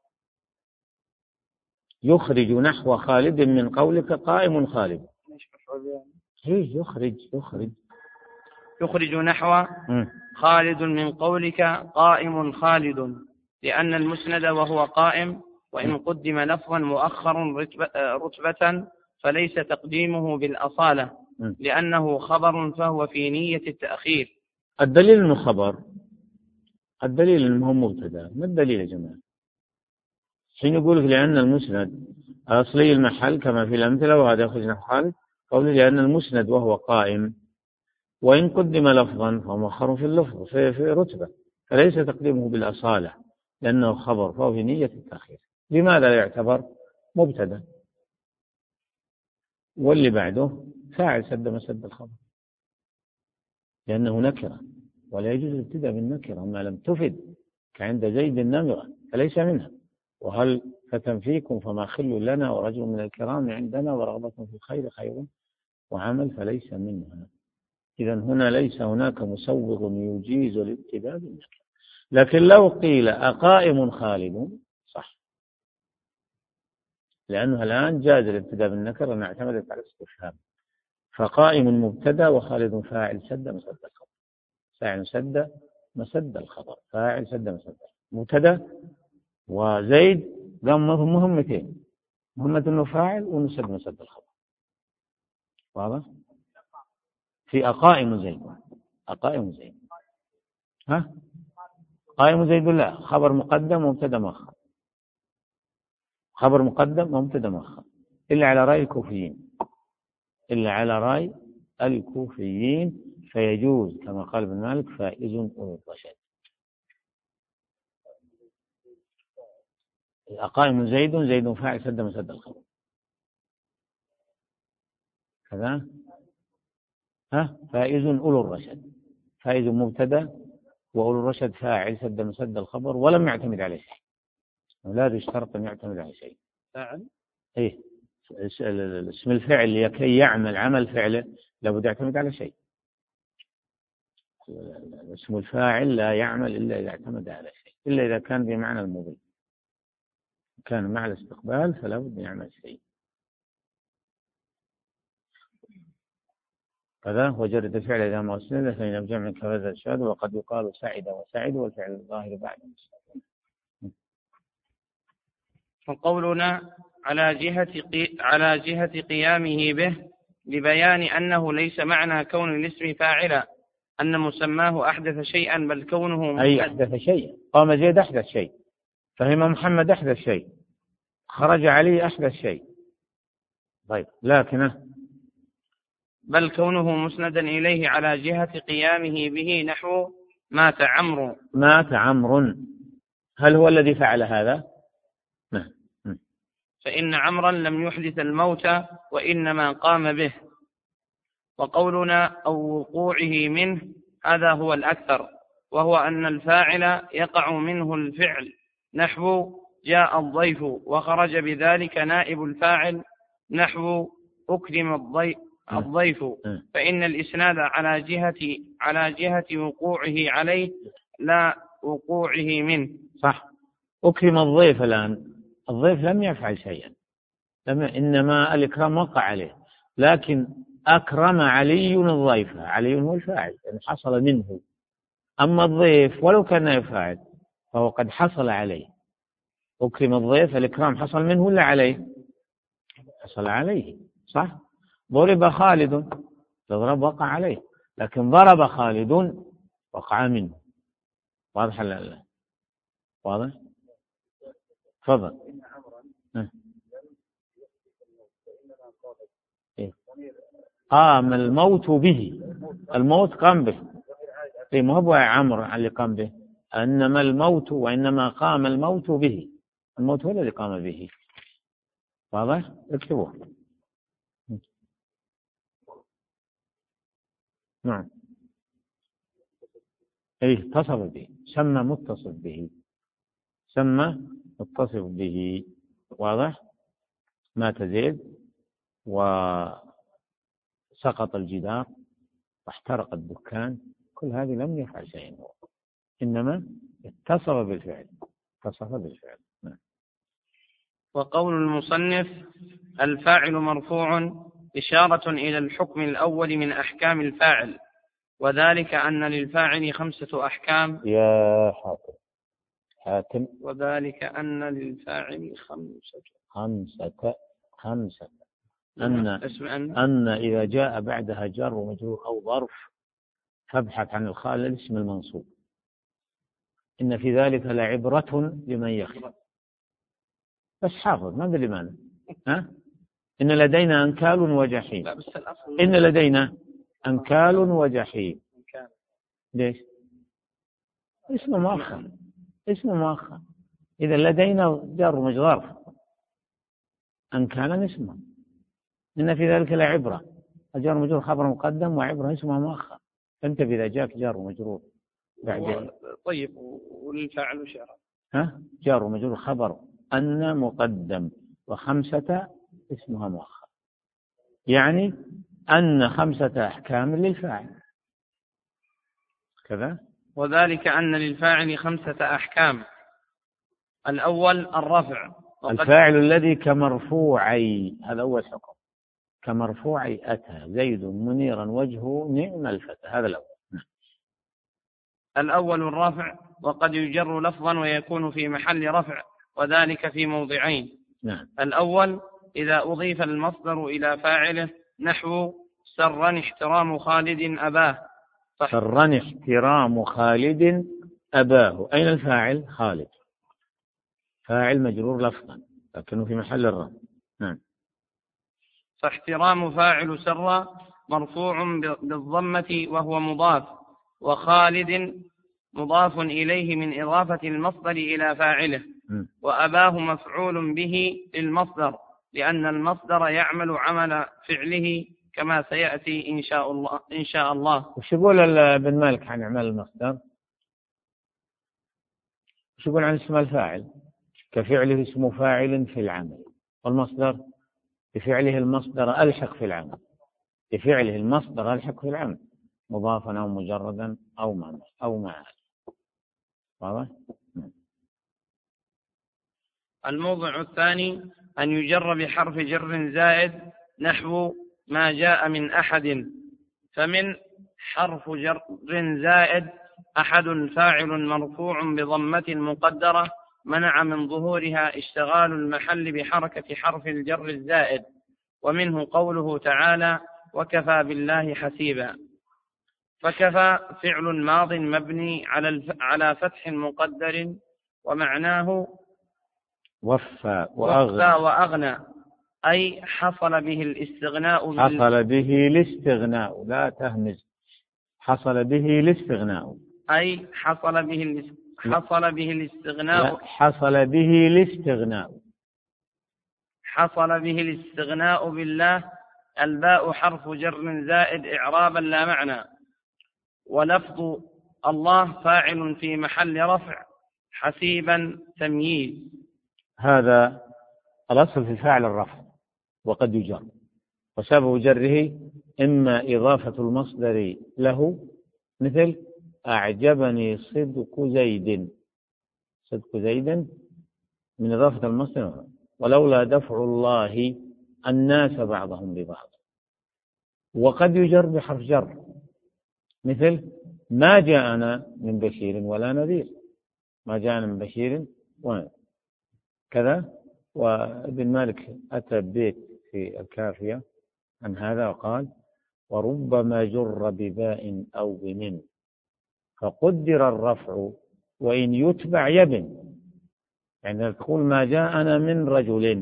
يخرج نحو خالد من قولك قائم خالد. ايش يخرج يخرج يخرج نحو خالد من قولك قائم خالد، لأن المسند وهو قائم، وإن قدم لفظا مؤخر رتبة فليس تقديمه بالأصالة لأنه خبر فهو في نية التأخير. الدليل انه خبر، الدليل انه مبتدا. ما الدليل يا جماعه؟ حين يقول لك لأن المسند أصلي المحل كما في الأمثلة، وهذا يخرج نحو خالد قوله لأن المسند وهو قائم وإن قدم لفظا فمؤخر في اللفظ في, في رتبة، فليس تقديمه بالأصالة لأنه خبر، فهو في نية التأخير. لماذا لا يعتبر مبتدأ؟ واللي بعده فاعل سد مسد الخبر لأنه نكرة، ولا يجوز الابتداء بالنكرة ما لم تفد، كعند زيد النمرة فليس منها. وهل فتن فيكم فما خل لنا ورجل من الكرام عندنا ورغبة في الخير خير وعمل فليس منها. إذا هنا ليس هناك مسوغ يجيز الابتداء بالنكرة. لكن لو قيل أقائم خالد صح، لأنها الآن جاز الابتداء بالنكرة أن اعتمدت على الاستفهام، فقائم مبتدأ وخالد فاعل سد مسد الخبر، فاعل سد مسد الخبر، فاعل سد مسد مبتدأ، وزيد قام مهمتين، مهمة أنه فاعل ونسد مسد الخبر. واضح؟ في أقائم زيد، أقائم زيد ها قائم زيد لا، خبر مقدم ومبتدأ مؤخر، خبر مقدم ومبتدأ مؤخر، إلا على رأي الكوفيين، إلا على رأي الكوفيين فيجوز كما قال ابن مالك فائز أولو الرشد. أقائم زيد، زيد فاعل سد مسد الخبر كذا، ها فائز أولو الرشد، فائز مبتدأ وأولو الرشد فاعل سد مسد الخبر ولم يعتمد عليه شيء، لا يشترط أن يعتمد عليه شيء. فاعل إيه اسم الفعل لكي يعمل عمل فعله لابد يعتمد على شيء، اسم الفاعل لا يعمل إلا إذا اعتمد على شيء، إلا إذا كان بمعنى المضي، كان مع الاستقبال فلا بد يعمل شيء. كذا وجرد الفعل إذا ما أسند فإن بجمع كذا الشهادة، وقد يقال سعد وسعد والفعل الظاهر بعد. وقولنا على جهة قي... على جهة قيامه به لبيان أنه ليس معنى كون الاسم فاعلا أن مسماه أحدث شيئا، بل كونه أي أحدث شيء، قام زيد أحدث شيء، فهم محمد أحدث شيء، خرج علي أحدث شيء. طيب لكنه بل كونه مسندا إليه على جهة قيامه به نحو مات عمرو. مات عمرو، هل هو الذي فعل هذا؟ ما. فإن عمرا لم يحدث الموت وإنما قام به. وقولنا أو وقوعه منه هذا هو الأكثر، وهو أن الفاعل يقع منه الفعل نحو جاء الضيف، وخرج بذلك نائب الفاعل نحو أكرم الضيف الضيف فإن الإسناد على جهة على جهة وقوعه عليه لا وقوعه منه. صح، أكرم الضيف، الآن الضيف لم يفعل شيئا، لم إنما الإكرام وقع عليه، لكن أكرم علي الضيف، علي هو الفاعل يعني حصل منه، أما الضيف ولو كان يفعل فهو قد حصل عليه. أكرم الضيف الإكرام حصل منه ولا عليه؟ حصل عليه، صح. ضرب خالد، تضرب وقع عليه، لكن ضرب خالد وقع منه. واضح ولا لا؟ واضح. تفضل. قام الموت به، الموت قام به، إيه ما هو عمرو اللي قام به، إنما الموت وإنما قام الموت به، الموت هو الذي قام به. واضح؟ اكتبوه. نعم. ايه اتصف به، سمى متصف به، سمى متصف به. واضح. مات زيد وسقط الجدار واحترق الدكان، كل هذه لم يفعل شيئا، إنما اتصف بالفعل، اتصف بالفعل. نعم. وقول المصنف الفاعل مرفوع إشارة إلى الحكم الأول من أحكام الفاعل، وذلك أن للفاعل خمسة أحكام. يا حاتم حاتم وذلك أن للفاعل خمسة خمسة خمسة أن اسم أن أن إذا جاء بعدها جر ومجرور أو ظرف فابحث عن الخال الاسم المنصوب، إن في ذلك لعبرة لمن يخشى. بس حافظ، ما أدري معنى ها؟ إن لدينا أنكال وجحيم. لا بس الأصل إن لدينا أنكال وجحيم. ليش؟ اسمه مؤخر، اسمه مؤخر. إذا لدينا جار ومجرور، أنكالا اسمه، إن في ذلك لعبرة. الجار ومجرور خبر مقدم، وعبرة اسمها مؤخر. أنت إذا جاءك جار ومجرور بعد. طيب والفاعل وش يعرف؟ ها؟ جار ومجرور خبر أن مقدم، وخمسة اسمها مؤخر، يعني أن خمسة أحكام للفاعل كذا. وذلك أن للفاعل خمسة أحكام. الأول الرفع، الفاعل الذي كمرفوعي، هذا أول حكم، كمرفوعي أتى زيد منيرا وجهه نعم الفتى، هذا الأول. الأول الرفع، وقد يجر لفظا ويكون في محل رفع، وذلك في موضعين. نعم. الأول إذا أضيف المصدر إلى فاعله، نحو سرا احترام خالد أباه. سرا احترام خالد أباه، أين الفاعل؟ خالد، فاعل مجرور لفظا لكنه في محل الرفع. نعم. فاحترام فاعل سر مرفوع بالضمة وهو مضاف، وخالد مضاف إليه من إضافة المصدر إلى فاعله. م. وأباه مفعول به للمصدر، لأن المصدر يعمل عمل فعله كما سيأتي إن شاء الله. إن شاء الله. وش يقول ابن مالك عن أعمال المصدر؟ وش يقول عن اسم الفاعل؟ كفعله اسم فاعل في العمل، والمصدر بفعله المصدر ألحق في العمل، بفعله المصدر ألحق في العمل، مضافا أو مجردا أو مع أو مع. واضح؟ الموضع الثاني أن يجر بحرف جر زائد، نحو ما جاء من أحد. فمن حرف جر زائد أحد فاعل مرفوع بضمة مقدرة منع من ظهورها اشتغال المحل بحركة حرف الجر الزائد. ومنه قوله تعالى وكفى بالله حسيبا. فكفى فعل ماض مبني على على فتح مقدر، ومعناه وفى وأغنى, وأغنى، أي حصل به الاستغناء. حصل به الاستغناء، لا تهمز، حصل به الاستغناء، أي حصل به حصل به الاستغناء حصل به الاستغناء حصل به الاستغناء بالله. الباء حرف جر زائد إعرابا لا معنى. ولفظ الله فاعل في محل رفع، حسيبا تمييز. هذا الأصل في فاعل الرفع، وقد يجر، وسبب جره إما إضافة المصدر له، مثل أعجبني صدق زيد، صدق زيد من إضافة المصدر، ولولا دفع الله الناس بعضهم ببعض. وقد يجر بحرف جر، مثل ما جاءنا من بشير ولا نذير، ما جاءنا من بشير ولا كذا. وابن مالك أتى بيت في الكافية عن هذا وقال وربما جر بباء أو بمن فقدر الرفع وإن يتبع يبن. يعني تقول ما جاءنا من رجل،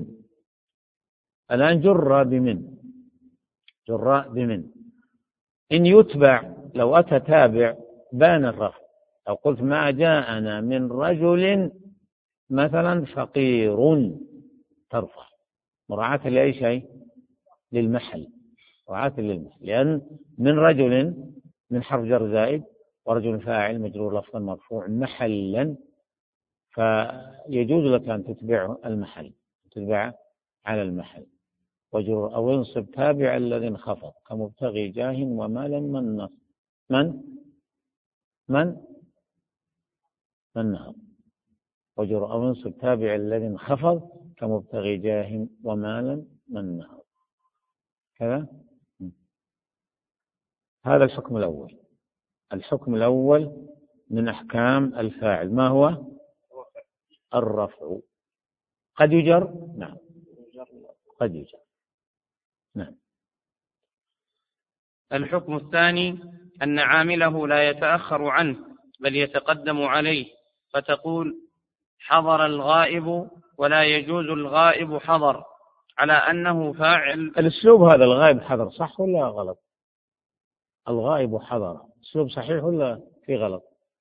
الآن جر بمن، جراء بمن، إن يتبع لو أتى تابع بان الرفع. لو قلت ما جاءنا من رجل مثلا فقير، ترفع مراعاة لأي شيء؟ للمحل، مراعاة للمحل، لأن من رجل من حرف جر زائد، ورجل فاعل مجرور لفظا مرفوع محلا، فيجوز لك أن تتبع المحل، تتبع على المحل. وجر أو انصب تابع الذي انخفض كمبتغي جاه ومالا من نصب من من من نهض. وجر أو انصب تابع الذي انخفض كمبتغي جاه ومالا من نهض كذا. هذا الحكم الأول. الحكم الأول من أحكام الفاعل ما هو؟ الرفع. قد يجر، نعم قد يجر، نعم. الحكم الثاني أن عامله لا يتأخر عنه بل يتقدم عليه، فتقول حضر الغائب ولا يجوز الغائب حضر، على أنه فاعل. الأسلوب هذا الغائب حضر صح ولا غلط؟ الغائب حضر أسلوب صحيح ولا في غلط؟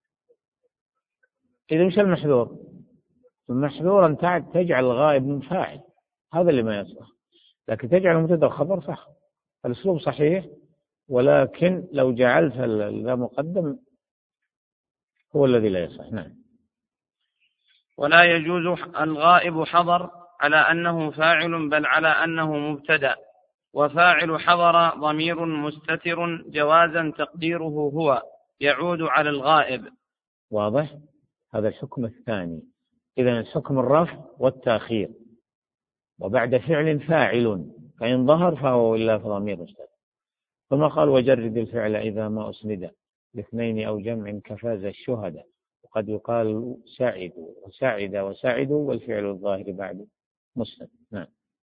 إذا مش المحذور؟ المحذور أن تجعل الغائب من فاعل، هذا اللي ما يصلح، لكن تجعل مبتدأ خبر صح، الأسلوب صحيح، ولكن لو جعلت ذا مقدم هو الذي لا يصح. نعم. ولا يجوز الغائب حضر على أنه فاعل بل على أنه مبتدأ، وفاعل حضر ضمير مستتر جوازا تقديره هو يعود على الغائب. واضح؟ هذا الحكم الثاني. إذن الحكم الرفع والتأخير، وبعد فعل فاعل فإن ظهر فهو إلا ضمير مستتر. ثم قال وجرد الفعل إذا ما أسند لاثنين أو جمع كفاز الشهداء، وقد يقال ساعد وساعد وساعد والفعل الظاهر بعد مسند. نعم.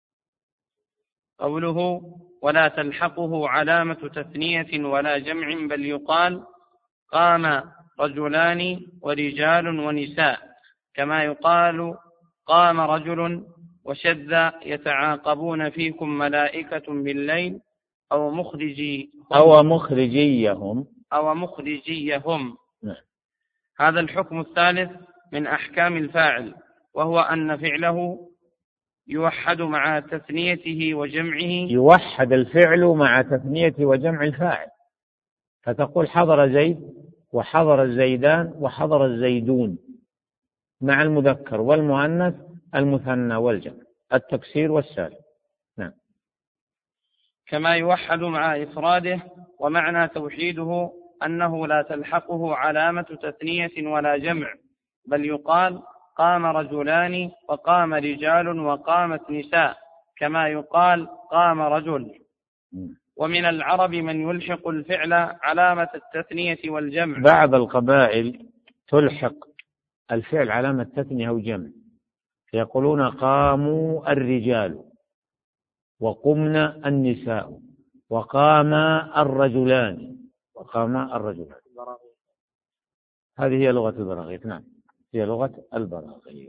قوله ولا تلحقه علامة تثنية ولا جمع بل يقال قام رجلان ورجال ونساء، كما يقال قام رجل وشذ يتعاقبون فيكم ملائكة بالليل أو مخرجي أو مخرجيهم أو مخرجيهم. نعم. هذا الحكم الثالث من أحكام الفاعل، وهو أن فعله يوحد مع تثنيته وجمعه. يوحد الفعل مع تثنية وجمع الفاعل، فتقول حضر زيد وحضر الزيدان وحضر الزيدون مع المذكر والمؤنث المثنى والجمع التكسير والسالم. نعم. كما يوحد مع إفراده، ومعنى توحيده أنه لا تلحقه علامة تثنية ولا جمع، بل يقال قام رجلان وقام رجال وقامت نساء، كما يقال قام رجل. ومن العرب من يلحق الفعل علامة التثنية والجمع. بعض القبائل تلحق الفعل علامة تثنية أو جمع، فيقولون قاموا الرجال وقمنا النساء وقام الرجلان وقام الرجلان. هذه هي لغة البراغيث. نعم، هي لغة البراغيث.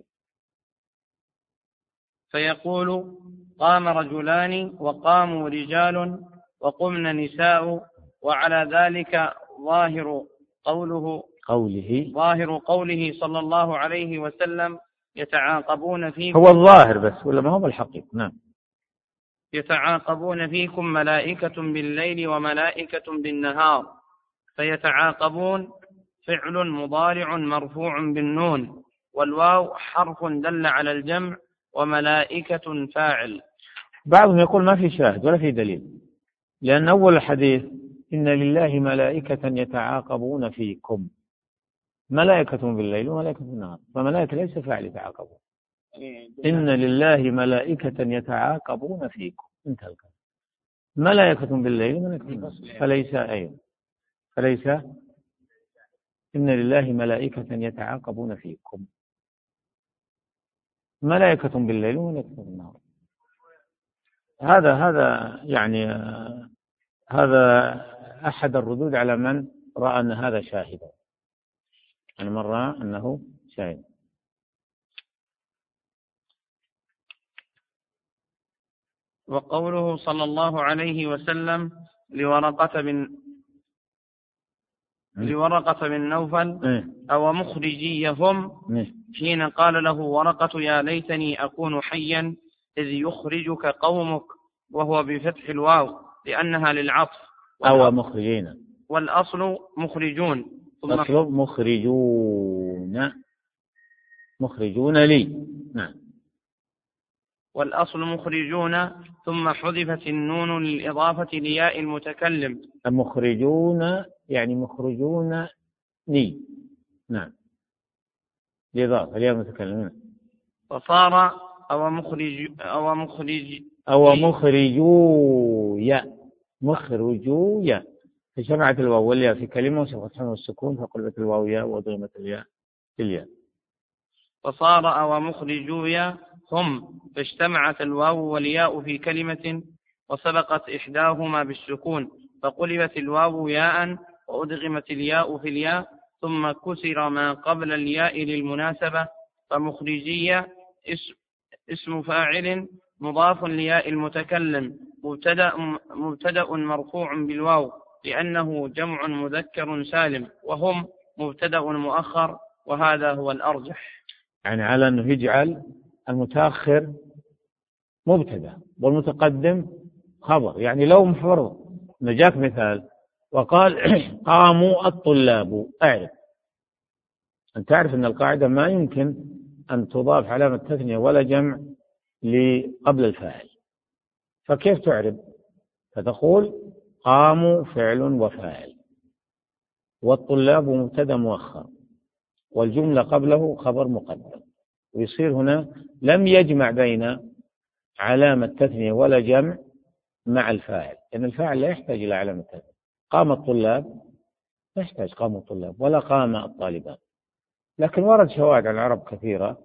فيقول قام رجلان وقاموا رجال وقمنا نساء، وعلى ذلك ظاهر قوله قوله ظاهر قوله صلى الله عليه وسلم يتعاقبون فيكم. هو الظاهر بس ولا ما هو الحقيقة؟ نعم. يتعاقبون فيكم ملائكة بالليل وملائكة بالنهار، فيتعاقبون فعل مضارع مرفوع بالنون، والواو حرف دل على الجمع، وملائكة فاعل. بعضهم يقول ما في شاهد ولا في دليل، لأن أول الحديث إن لله ملائكة يتعاقبون فيكم، ملائكة بالليل وملائكة بالنهار، فملائكة ليس فاعل يتعاقبون. إن لله ملائكة يتعاقبون فيكم، انتهى الكلام. ملائكة بالليل وملائكة بالنهار، فليس أيضا فليس إن لله ملائكة يتعاقبون فيكم، ملائكة بالليل وملائكة بالنهار. هذا هذا يعني هذا أحد الردود على من رأى أن هذا شاهدا، يعني من رأى أنه شاهد. وقوله صلى الله عليه وسلم لورقة بن لورقة بن نوفل أو مخرجيهم حين قال له ورقة يا ليتني أكون حيا إذ يخرجك قومك، وهو بفتح الواو لأنها للعطف. أو مخرجين، والأصل مخرجون. الأصل مخرجون مخرجون لي. نعم. والأصل مخرجون ثم حذفت النون للإضافة لياء المتكلم. مخرجون يعني مخرجون لي. نعم، الإضافة لياء المتكلم. فصار أو مخرج أو مخرج أو مخرجويا مخرجويا، فجمعت الواو والياء في كلمة وسبقت حرف السكون فقلبت الواو ياء وضمت الياء في الياء. فصار أو مخرجويا هم، فاجتمعت الواو والياء في كلمة وسبقت إحداهما بالسكون، فقلبت الواو ياء وأدغمت الياء في الياء، ثم كسر ما قبل الياء للمناسبة، فمخرجية اسم فاعل مضاف لياء المتكلم مبتدأ مبتدأ مرفوع بالواو لأنه جمع مذكر سالم، وهم مبتدأ مؤخر، وهذا هو الأرجح. يعني على أنه يجعل المتأخر مبتدأ والمتقدم خبر. يعني لو مفرض نجاك مثال وقال قاموا الطلاب، أعرف أن تعرف أن القاعدة ما يمكن أن تضاف علامة تثنية ولا جمع قبل الفاعل، فكيف تعرب؟ فتقول قاموا فعل وفاعل، والطلاب مبتدأ مؤخر، والجملة قبله خبر مقدم، ويصير هنا لم يجمع بين علامة تثنية ولا جمع مع الفاعل، لأن الفاعل لا يحتاج إلى علامة تثنية. قام الطلاب لا يحتاج قام الطلاب ولا قام الطالبان، لكن ورد شواهد عن العرب كثيرة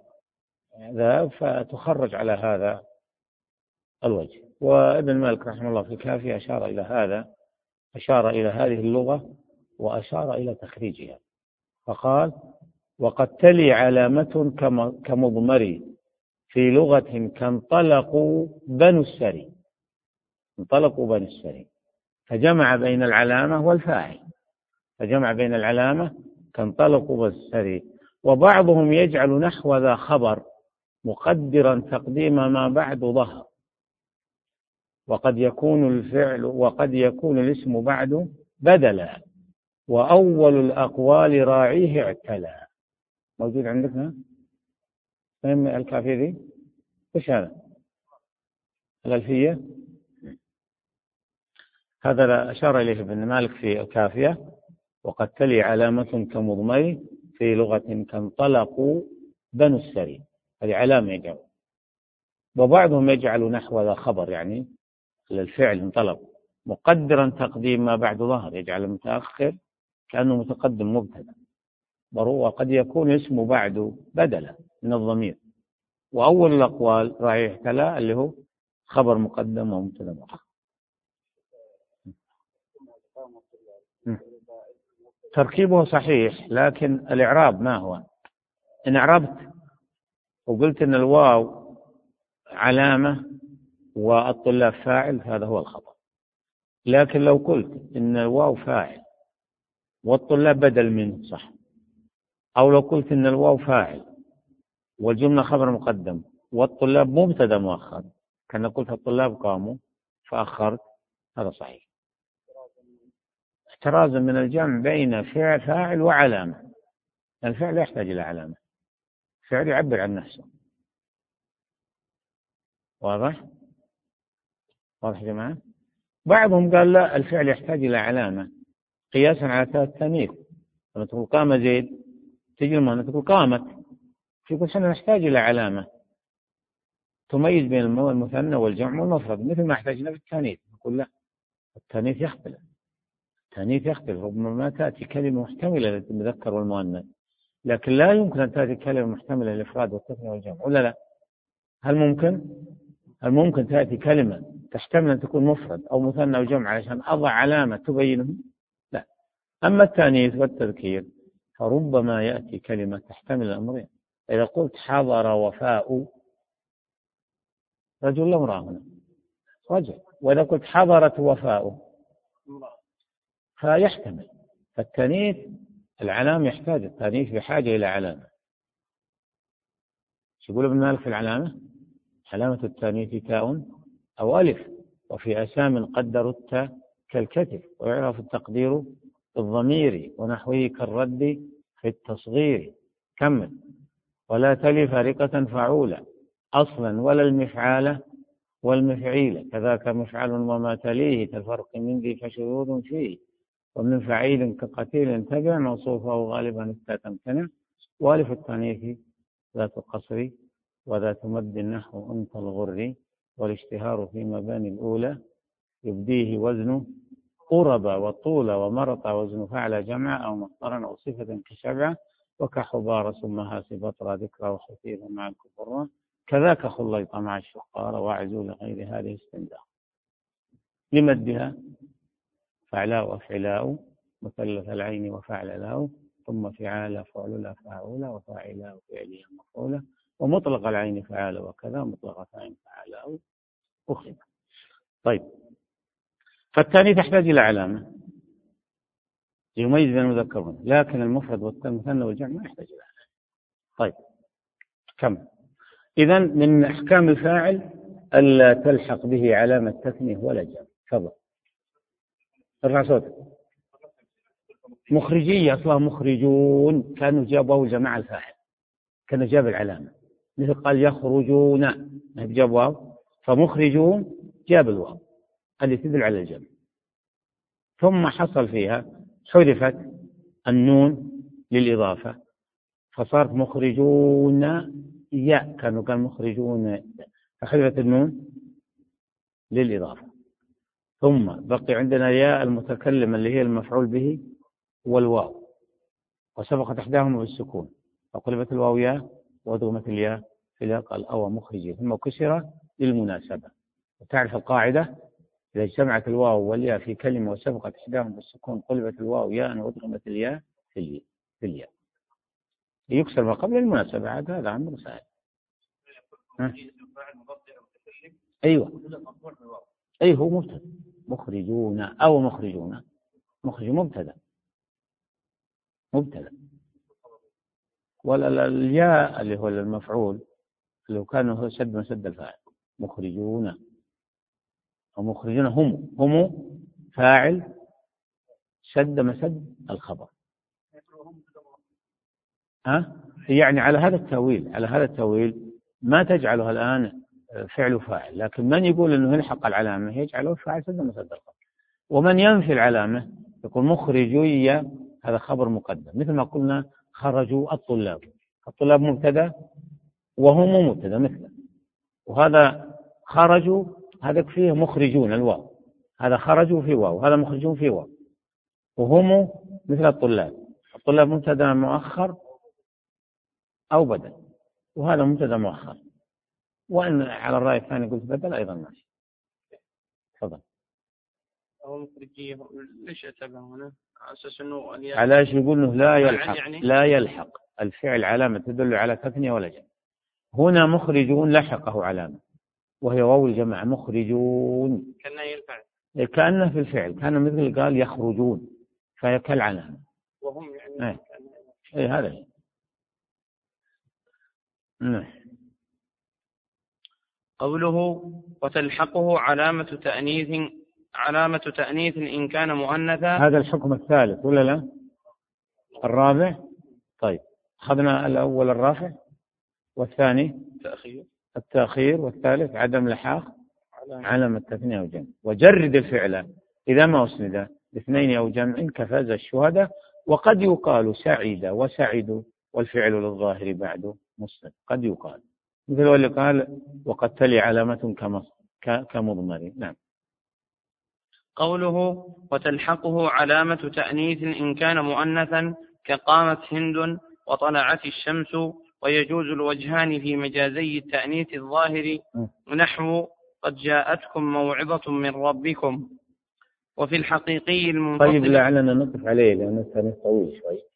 فتخرج على هذا الوجه. وابن مالك رحمه الله في الكافية أشار إلى هذا، أشار إلى هذه اللغة وأشار إلى تخريجها، فقال وقد تلي علامة كمضمر في لغة كانطلقوا بنو السري، انطلقوا بنو السري، فجمع بين العلامة والفاعل، فجمع بين العلامة كانطلقوا بنو السري. وبعضهم يجعل نحو ذا خبر مقدرا تقديم ما بعد ظهر، وقد يكون الفعل وقد يكون الاسم بعد بدلا، وأول الأقوال راعيه اعتلى. موجود عندك فهم الكافية دي؟ إيش هذا؟ الألفية؟ هذا أشار إليه ابن مالك في الكافية، وقد تلي علامة كمضمر في لغة كانطلقوا بنو السري، هذه علامة يجعل. وبعضهم يجعل نحو ذا خبر، يعني للفعل انطلق مقدرا تقديم ما بعد ظهر، يجعل المتأخر كأنه متقدم مبتدأ، وقد يكون اسمه بعد بدلا من الضمير. وأول الأقوال راعي احتلى اللي هو خبر مقدم ومبتدأ مؤخر. تركيبه صحيح، لكن الإعراب ما هو؟ إن أعربت وقلت إن الواو علامة والطلاب فاعل هذا هو الخبر، لكن لو قلت إن الواو فاعل والطلاب بدل منه صح، أو لو قلت إن الواو فاعل والجملة خبر مقدم والطلاب مبتدأ مؤخر، كان قلت الطلاب قاموا فأخرت، هذا صحيح، احترازا من الجمع بين فعل فاعل وعلامة. الفعل يحتاج إلى علامة، الفعل يعبر عن نفسه. واضح؟ واضح يا جماعة؟ بعضهم قال لا، الفعل يحتاج إلى علامة قياسا على التانيث. لما تقول قام زيد تجي المؤنث تقول قامت، يقول احنا نحتاج إلى علامة تميز بين المثنى والجمع والمفرد، مثل ما احتاجنا في التانيث. نقول لا، التانيث يختلف، التانيث يختلف، ربما ما تأتي كلمة محتملة للمذكر والمؤنث، لكن لا يمكن أن تأتي كلمة محتملة للإفراد والتثنية والجمع، ولا لا؟ هل ممكن؟ هل ممكن تأتي كلمة تحتمل أن تكون مفرد أو مثنى أو جمع علشان أضع علامة تبينه؟ لا. أما التانيث والتذكير فربما يأتي كلمة تحتمل الأمرين. إذا قلت حضر وفاء، رجل لا امرأة هنا، رجل. وإذا قلت حضرت وفاء فيحتمل. فالتانيث العلامة يحتاج، التانيث بحاجة إلى علامة. شو يقول ابن مالك في العلامة؟ علامة التانيث تاء أو ألف، وفي أسام قدروا التاء كالكتف، ويعرف التقدير بالضمير ونحوه كالرد في التصغير. كمل. ولا تلي فارقة فعولة أصلا ولا المفعالة والمفعيلة، كذاك مفعل وما تليه كالفرق من ذي فشذوذ فيه، ومن فعيل كقتيل تبع موصوفه غالبا التاء تمتنع. والف التانيث ذات القصر وذات مد النحو أنت الغر، والاشتهار في مباني الأولى يبديه وزن قرب وطول ومرط وزن فعل جمع أو مصدرا أو صفة كشبع، وكحبار ثم سبطر ذكرى وحثير مع الكفر، كذاك خليط مع الشقار وعزول غير هذه استنداء. لمدها فعلاء وفعلاء مثلث العين وفعل له، ثم فعال فعل فاعل وفاعل فعليا مفعولة، ومطلق العين فعال وكذا، مطلق العين فعال أو أخذ. طيب، فالثاني تحتاج إلى علامة يميز بين المذكر والمؤنث، لكن المفرد والمثنى والجمع ما يحتاج إلى علامة. طيب، كم إذن من أحكام الفاعل ألا تلحق به علامة تثنية ولا جمع. تفضل ارفع صوتك. مخرجية أصلها مخرجون، كانوا جابوا جماعة الفاعل، كانوا جاب العلامة، مثل قال يخرجون جاب واو، فمخرجون جاب الواو اللي تدل على الجمع. ثم حصل فيها حذفت النون للإضافة فصارت مخرجون ياء، كانوا كان مخرجون، فحذفت النون للإضافة. ثم بقي عندنا ياء المتكلم اللي هي المفعول به والواو، وسبقت إحداهما بالسكون فقلبت الواو ياء وضمت الياء في الياء، قال أو مخرجين، ثم كسر للمناسبة. وتعرف القاعدة إذا اجتمعت الواو والياء في كلمة وسبقت إحداهما بالسكون قلبت الواو ياء وضمت الياء في الياء، يكسر ما قبل المناسبة. عاد هذا أمر سهل. أيوة أي هو مبتدأ، مخرجون أو مخرجون، مخرج مبتدأ مبتدأ ولا الياء اللي هو المفعول لو كان هو سد مسد الفاعل، مخرجون أو مخرجون هم هم فاعل سد مسد الخبر. ها يعني على هذا التأويل، على هذا التأويل ما تجعلها الآن فعل فاعل، لكن من يقول أنه يلحق العلامة يجعله فاعل سد مسد الخبر. ومن ينفي العلامة يقول مخرجية، هذا خبر مقدم، مثل ما قلنا خرجوا الطلاب، الطلاب مبتدا وهم مبتدا مثله، وهذا خرجوا هذا فيه مخرجون الواو، هذا خرجوا في واو، هذا مخرجون في واو، وهم مثل الطلاب، الطلاب مبتدا مؤخر أو بدل، وهذا مبتدا مؤخر. وأن على الرأي الثاني قلت بدل أيضا ماشي. تفضل. أو مخرجية ليش أتبع هنا؟ على أساس إنه علاش يقول إنه لا يلحق يعني؟ لا يلحق الفعل علامة تدل على تثنية ولا جمع. هنا مخرجون لحقه علامة وهي واو الجمع، مخرجون كأنه يلفع، كأنه في الفعل كان مثل قال يخرجون فهي كالعلامة وهم يعني ايه, ايه هذا نعم. قوله وتلحقه علامة تأنيث، علامة تأنيث إن كان مؤنثا، هذا الحكم الثالث ولا لا؟ الرابع. طيب أخذنا الأول الرافع والثاني التأخير التأخير والثالث عدم لحاق علامة تثنية أو جمع. وجرد الفعل إذا ما أسند باثنين أو جمع كفاز الشهداء. وقد يقال سعيد وسعد والفعل للظاهر بعد مسند، قد يقال مثل اللي قال وقد تلي علامة كمضمر. نعم. قوله وتلحقه علامة تأنيث إن كان مؤنثا كقامت هند وطلعت الشمس، ويجوز الوجهان في مجازي التأنيث الظاهر نحو قد جاءتكم موعظة من ربكم. وفي الحقيقي المنفصل. طيب لعلنا نقف عليه لأنه كان طويل شوي.